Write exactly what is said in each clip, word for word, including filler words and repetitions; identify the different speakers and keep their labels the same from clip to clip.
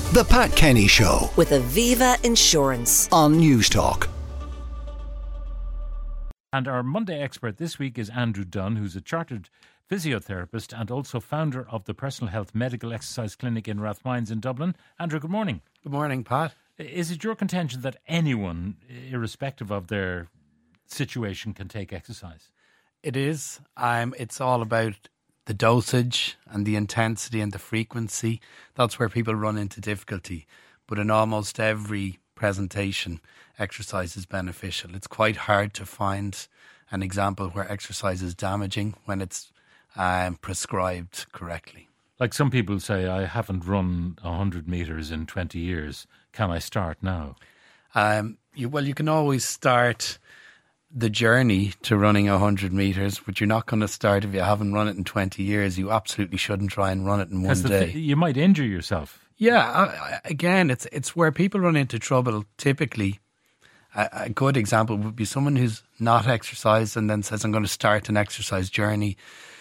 Speaker 1: The Pat Kenny Show
Speaker 2: with Aviva Insurance
Speaker 1: on Newstalk.
Speaker 3: And our Monday expert this week is Andrew Dunn, who's a chartered physiotherapist and also founder of the Personal Health Medical Exercise Clinic in Rathmines in Dublin. Andrew, good morning.
Speaker 4: Good morning, Pat.
Speaker 3: Is it your contention that anyone, irrespective of their situation, can take exercise?
Speaker 4: It is. Um, it's all about the dosage and the intensity and the frequency. That's where people run into difficulty. But in almost every presentation, exercise is beneficial. It's quite hard to find an example where exercise is damaging when it's um, prescribed correctly.
Speaker 3: Like some people say, I haven't run one hundred metres in twenty years. Can I start now?
Speaker 4: Um, you, well, you can always start the journey to running one hundred metres, but you're not going to start if you haven't run it in twenty years. You absolutely shouldn't try and run it in one day.
Speaker 3: Th- you might injure yourself.
Speaker 4: Yeah, uh, again, it's it's where people run into trouble typically. A, a good example would be someone who's not exercised and then says, I'm going to start an exercise journey,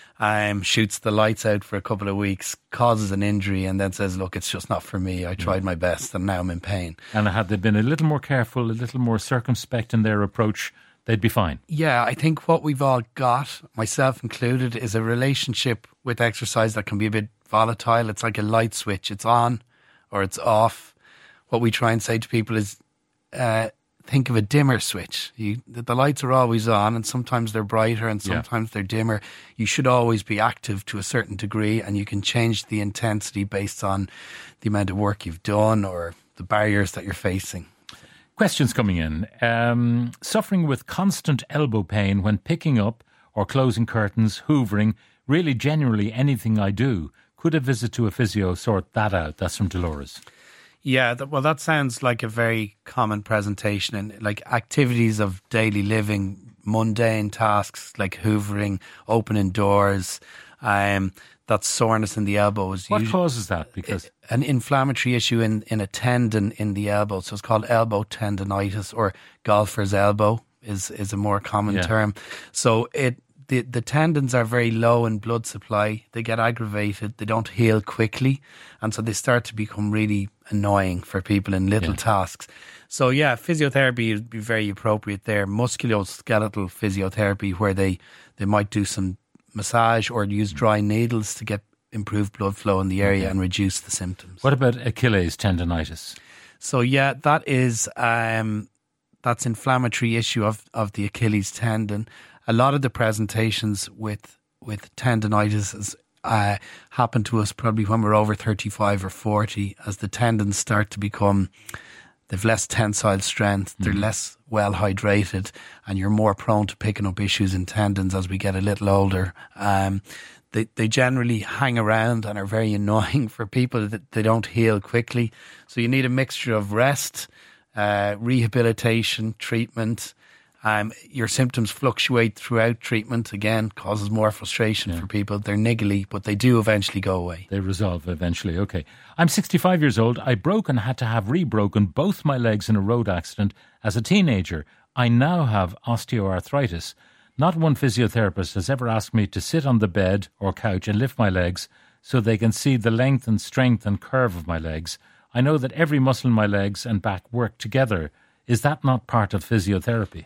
Speaker 4: um, shoots the lights out for a couple of weeks, causes an injury and then says, look, it's just not for me. I tried my best and now I'm in pain.
Speaker 3: And had they been a little more careful, a little more circumspect in their approach, they'd be fine.
Speaker 4: Yeah, I think what we've all got, myself included, is a relationship with exercise that can be a bit volatile. It's like a light switch. It's on or it's off. What we try and say to people is uh, think of a dimmer switch. You, the lights are always on and sometimes they're brighter and sometimes yeah. they're dimmer. You should always be active to a certain degree and you can change the intensity based on the amount of work you've done or the barriers that you're facing.
Speaker 3: Questions coming in. Um, suffering with constant elbow pain when picking up or closing curtains, hoovering, really generally anything I do. Could a visit to a physio sort that out? That's from Dolores.
Speaker 4: Yeah, that, well, that sounds like a very common presentation. And like activities of daily living, mundane tasks like hoovering, opening doors, um, that soreness in the elbow is
Speaker 3: what
Speaker 4: usually
Speaker 3: causes that? Because
Speaker 4: an inflammatory issue in, in a tendon in the elbow. So it's called elbow tendonitis or golfer's elbow is, is a more common
Speaker 3: yeah.
Speaker 4: term. So it the, the tendons are very low in blood supply. They get aggravated. They don't heal quickly. And so they start to become really annoying for people in little yeah. tasks. So yeah, physiotherapy would be very appropriate there. Musculoskeletal physiotherapy where they, they might do some massage or use dry needles to get improved blood flow in the area okay. and reduce the symptoms.
Speaker 3: What about Achilles tendonitis?
Speaker 4: So yeah, that is um, that's inflammatory issue of, of the Achilles tendon. A lot of the presentations with with tendonitis is, uh, happen to us probably when we're over thirty-five or forty, as the tendons start to become, they've less tensile strength, they're mm. less well hydrated, and you're more prone to picking up issues in tendons as we get a little older. Um, they they generally hang around and are very annoying for people that they don't heal quickly. So you need a mixture of rest, uh, rehabilitation, treatment. Um, your symptoms fluctuate throughout treatment. Again, causes more frustration yeah. for people. They're niggly, but they do eventually go away.
Speaker 3: They resolve eventually. Okay. I'm sixty-five years old. I broke and had to have re-broken both my legs in a road accident as a teenager. I now have osteoarthritis. Not one physiotherapist has ever asked me to sit on the bed or couch and lift my legs so they can see the length and strength and curve of my legs. I know that every muscle in my legs and back work together. Is that not part of physiotherapy?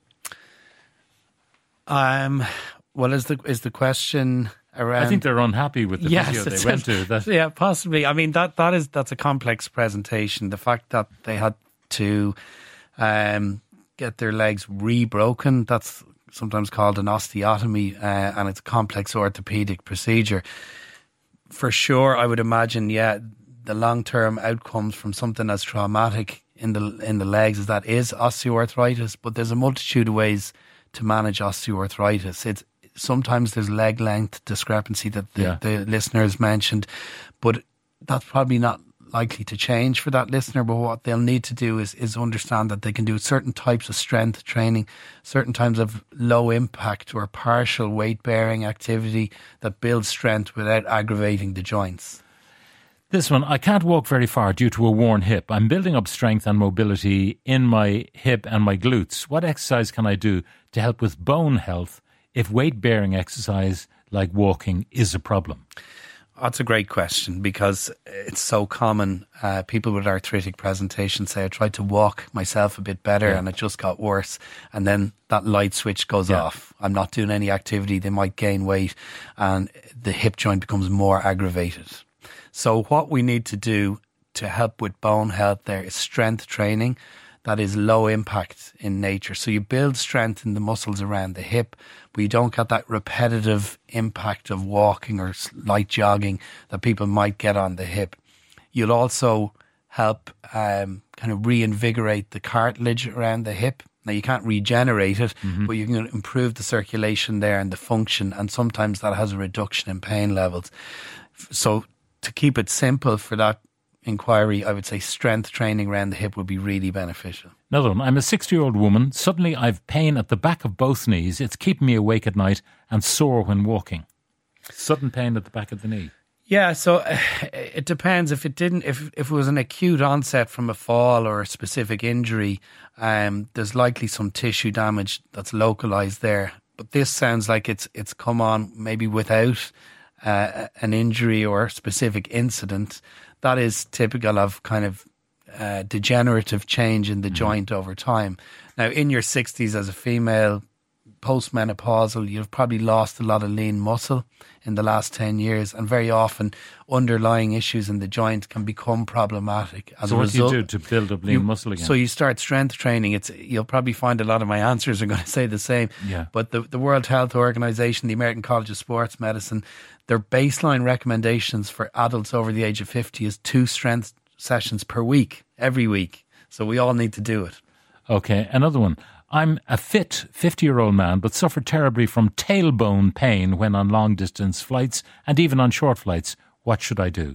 Speaker 4: Um, well, is the is the question around?
Speaker 3: I think they're unhappy with the
Speaker 4: yes,
Speaker 3: physio they went to. That.
Speaker 4: Yeah, possibly. I mean, that that is that's a complex presentation. The fact that they had to um, get their legs re-broken, that's sometimes called an osteotomy, uh, and it's a complex orthopedic procedure. For sure, I would imagine, yeah, the long-term outcomes from something as traumatic in the in the legs as that is osteoarthritis, but there's a multitude of ways to manage osteoarthritis. It's sometimes there's leg length discrepancy that the, yeah. the listeners mentioned, but that's probably not likely to change for that listener. But what they'll need to do is, is understand that they can do certain types of strength training, certain types of low impact or partial weight bearing activity that builds strength without aggravating the joints.
Speaker 3: This one, I can't walk very far due to a worn hip. I'm building up strength and mobility in my hip and my glutes. What exercise can I do to help with bone health if weight-bearing exercise like walking is a problem?
Speaker 4: That's a great question because it's so common. Uh, people with arthritic presentation say, I tried to walk myself a bit better yeah. and it just got worse. And then that light switch goes yeah. off. I'm not doing any activity. They might gain weight and the hip joint becomes more aggravated. So what we need to do to help with bone health there is strength training that is low impact in nature. So you build strength in the muscles around the hip, but you don't get that repetitive impact of walking or light jogging that people might get on the hip. You'll also help um, kind of reinvigorate the cartilage around the hip. Now, you can't regenerate it, mm-hmm. but you can improve the circulation there and the function, and sometimes that has a reduction in pain levels. So to keep it simple for that inquiry, I would say strength training around the hip would be really beneficial.
Speaker 3: Another one. I'm a sixty-year-old woman. Suddenly I've pain at the back of both knees. It's keeping me awake at night and sore when walking. Sudden pain at the back of the knee.
Speaker 4: Yeah, so uh, it depends. If it didn't, if if it was an acute onset from a fall or a specific injury, um, there's likely some tissue damage that's localized there. But this sounds like it's it's come on maybe without uh, an injury or a specific incident. That is typical of kind of uh, degenerative change in the mm-hmm. joint over time. Now, in your sixties as a female, postmenopausal, you've probably lost a lot of lean muscle in the last ten years, and very often underlying issues in the joint can become problematic as
Speaker 3: so
Speaker 4: a
Speaker 3: what
Speaker 4: result.
Speaker 3: do you do to build up lean
Speaker 4: you,
Speaker 3: muscle again?
Speaker 4: So you start strength training. It's You'll probably find a lot of my answers are going to say the same.
Speaker 3: Yeah.
Speaker 4: But the, the World Health Organization, the American College of Sports Medicine, their baseline recommendations for adults over the age of fifty is two strength sessions per week, every week. So we all need to do it.
Speaker 3: Okay, another one. I'm a fit fifty-year-old man, but suffer terribly from tailbone pain when on long-distance flights and even on short flights. What should I do?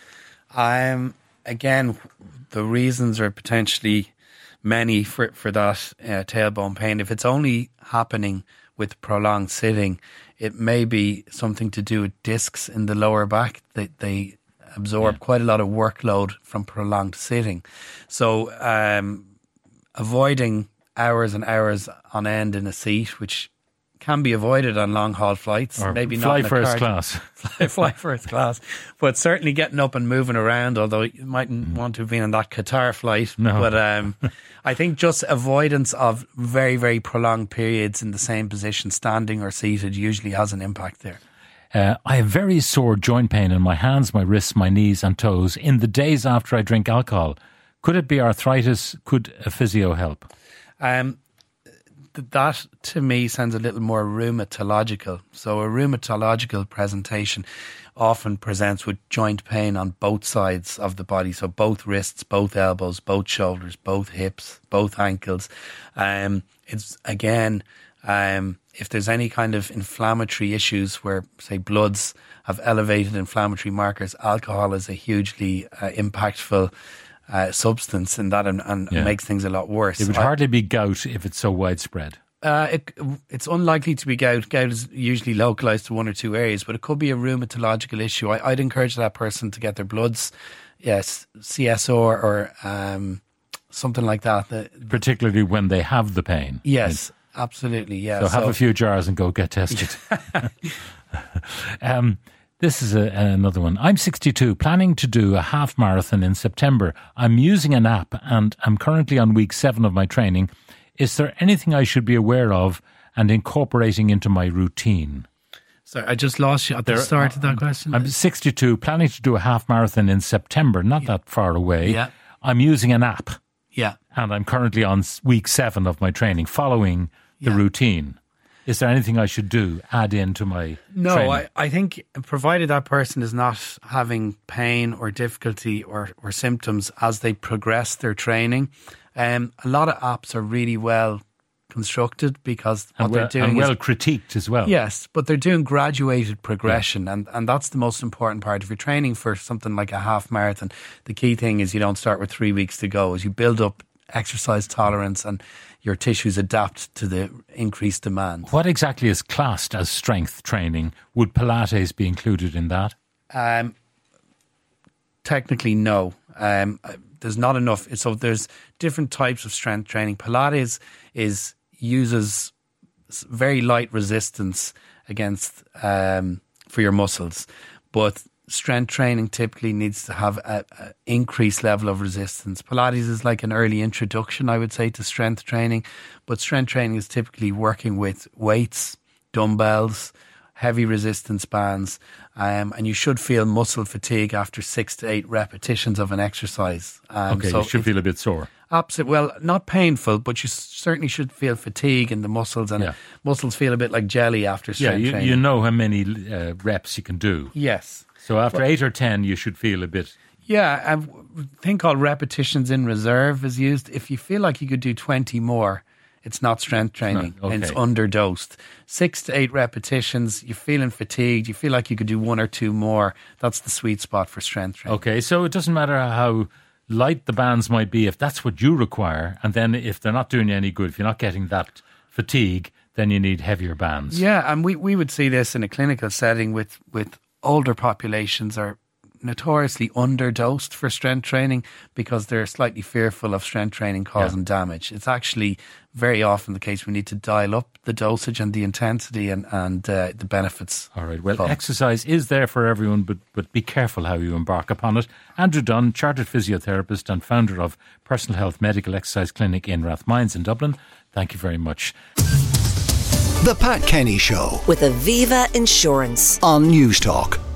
Speaker 4: Um, again, the reasons are potentially many for, for that uh, tailbone pain. If it's only happening with prolonged sitting, it may be something to do with discs in the lower back. They, they absorb yeah. quite a lot of workload from prolonged sitting. So um, avoiding hours and hours on end in a seat, which can be avoided on long haul flights.
Speaker 3: Or
Speaker 4: maybe
Speaker 3: fly
Speaker 4: not
Speaker 3: first
Speaker 4: car-
Speaker 3: class.
Speaker 4: fly, fly first class. But certainly getting up and moving around, although you mightn't mm. want to have been on that Qatar flight.
Speaker 3: No.
Speaker 4: But um, I think just avoidance of very, very prolonged periods in the same position, standing or seated, usually has an impact there.
Speaker 3: Uh, I have very sore joint pain in my hands, my wrists, my knees and toes in the days after I drink alcohol. Could it be arthritis? Could a physio help?
Speaker 4: Um, th- that to me sounds a little more rheumatological. So a rheumatological presentation often presents with joint pain on both sides of the body. So both wrists, both elbows, both shoulders, both hips, both ankles. Um, it's again, um, if there's any kind of inflammatory issues where, say, bloods have elevated inflammatory markers, alcohol is a hugely uh, impactful Uh, substance in that and, and yeah. makes things a lot worse.
Speaker 3: It would I, hardly be gout if it's so widespread.
Speaker 4: Uh, it, it's unlikely to be gout. Gout is usually localised to one or two areas, but it could be a rheumatological issue. I, I'd encourage that person to get their bloods, yes, C S O or, or um, something like that. The,
Speaker 3: Particularly when they have the pain.
Speaker 4: Yes, I mean, absolutely, yeah.
Speaker 3: So, so have a few jars and go get tested. um This is a, another one. I'm sixty-two, planning to do a half marathon in September. I'm using an app and I'm currently on week seven of my training. Is there anything I should be aware of and incorporating into my routine?
Speaker 4: Sorry, I just lost you at the start of that question.
Speaker 3: I'm sixty-two, planning to do a half marathon in September, not yeah. that far away.
Speaker 4: Yeah.
Speaker 3: I'm using an app.
Speaker 4: Yeah.
Speaker 3: And I'm currently on week seven of my training, following the yeah. routine. Is there anything I should do, add into my
Speaker 4: No,
Speaker 3: training?
Speaker 4: I, I think provided that person is not having pain or difficulty or, or symptoms as they progress their training, um, a lot of apps are really well constructed because what
Speaker 3: and well,
Speaker 4: they're doing
Speaker 3: and well
Speaker 4: is,
Speaker 3: critiqued as well.
Speaker 4: Yes, but they're doing graduated progression, yeah. and, and that's the most important part. If you're training for something like a half marathon, the key thing is you don't start with three weeks to go. As you build up exercise tolerance and your tissues adapt to the increased demand.
Speaker 3: What exactly is classed as strength training? Would Pilates be included in that?
Speaker 4: Um, technically, no. Um, there's not enough. So there's different types of strength training. Pilates is uses very light resistance against um, for your muscles, but strength training typically needs to have an increased level of resistance. Pilates is like an early introduction, I would say, to strength training. But strength training is typically working with weights, dumbbells, heavy resistance bands, um, and you should feel muscle fatigue after six to eight repetitions of an exercise. Um,
Speaker 3: okay,
Speaker 4: so
Speaker 3: you should
Speaker 4: if,
Speaker 3: feel a bit sore.
Speaker 4: Absolutely. Well, not painful, but you certainly should feel fatigue in the muscles, and
Speaker 3: Yeah.
Speaker 4: muscles feel a bit like jelly after
Speaker 3: Yeah,
Speaker 4: strength
Speaker 3: you,
Speaker 4: training.
Speaker 3: you know how many uh, reps you can do.
Speaker 4: Yes.
Speaker 3: So after eight or ten, you should feel a bit.
Speaker 4: Yeah, a thing called repetitions in reserve is used. If you feel like you could do twenty more, it's not strength training.
Speaker 3: not- okay.
Speaker 4: It's underdosed. Six to eight repetitions, you're feeling fatigued, you feel like you could do one or two more. That's the sweet spot for strength training.
Speaker 3: Okay, so it doesn't matter how light the bands might be, if that's what you require, and then if they're not doing you any good, if you're not getting that fatigue, then you need heavier bands.
Speaker 4: Yeah, and we, we would see this in a clinical setting with, with older populations are notoriously underdosed for strength training because they're slightly fearful of strength training causing
Speaker 3: Yeah.
Speaker 4: damage. It's actually very often the case we need to dial up the dosage and the intensity and, and uh, the benefits.
Speaker 3: All right. Well,
Speaker 4: Fun.
Speaker 3: exercise is there for everyone, but but be careful how you embark upon it. Andrew Dunn, chartered physiotherapist and founder of Personal Health Medical Exercise Clinic in Rathmines in Dublin. Thank you very much.
Speaker 1: The Pat Kenny Show
Speaker 2: with Aviva Insurance.
Speaker 1: on News Talk.